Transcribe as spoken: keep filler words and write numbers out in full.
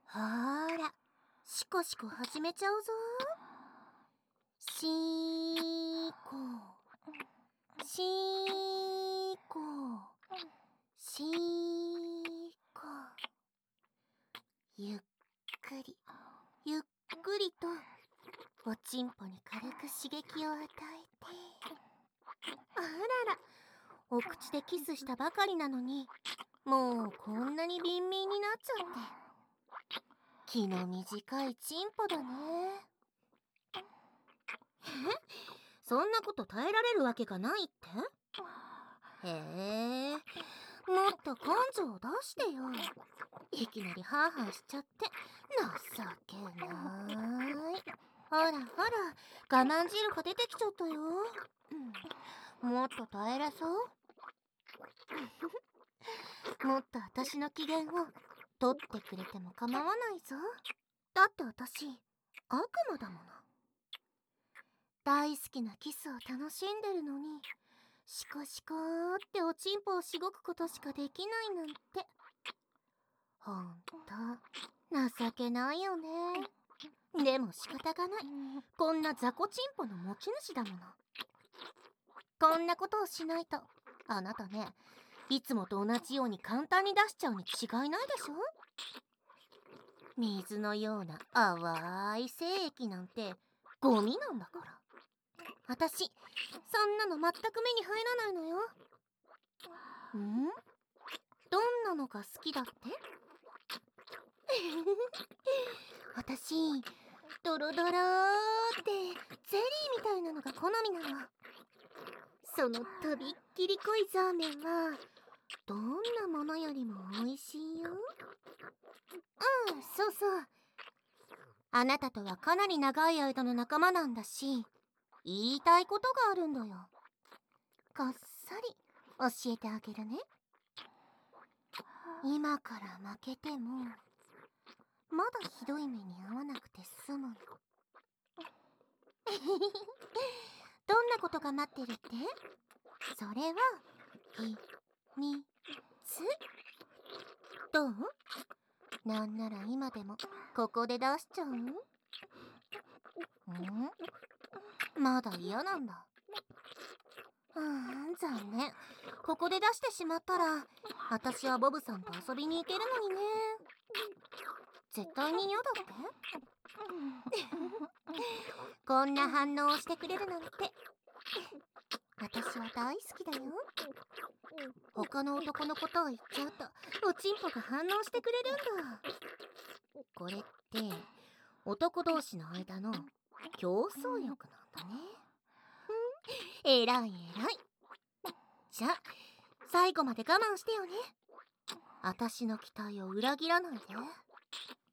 ほーら、シコシコ始めちゃうぞ。しーこしーこしーこ。ゆっくりゆっくりとおちんぽに軽く刺激を与えて、あらら、お口でキスしたばかりなのにもうこんなにビンビンになっちゃって、気の短いチンポだね。え、そんなこと耐えられるわけがないって？へえ、もっと根性を出してよ。いきなりハーハーしちゃって情けない。ほらほら、我慢汁が出てきちゃったよ。うん、もっと耐えらそうもっと私の機嫌を取ってくれても構わないぞ。だって私悪魔だもの。大好きなキスを楽しんでるのに、シコシコーっておちんぽをしごくことしかできないなんて、ほんと情けないよね。でも仕方がない。こんな雑魚チンポの持ち主だもの。こんなことをしないとあなたね、いつもと同じように簡単に出しちゃうに違いないでしょ。水のような淡い精液なんてゴミなんだから。私そんなの全く目に入らないのよ。ん？どんなのが好きだって？私ドロドローってゼリーみたいなのが好みなの。そのとびっきり濃いザーメンはどんなものよりも美味しいよ。うん、そうそう。あなたとはかなり長い間の仲間なんだし、言いたいことがあるんだよ。こっそり教えてあげるね。今から負けてもまだひどい目に遭わなくて済むの。どんなことが待ってるって？それはひみつ。どう？なんなら今でもここで出しちゃう？ん？まだ嫌なんだ。うーん、残念。ここで出してしまったら私はボブさんと遊びに行けるのにね。絶対に嫌だってこんな反応をしてくれるなんて私は大好きだよ。他の男のことを言っちゃうとおちんぽが反応してくれるんだ。これって男同士の間の競争欲なんだね。えらいえらい。じゃあ最後まで我慢してよね。私の期待を裏切らないで。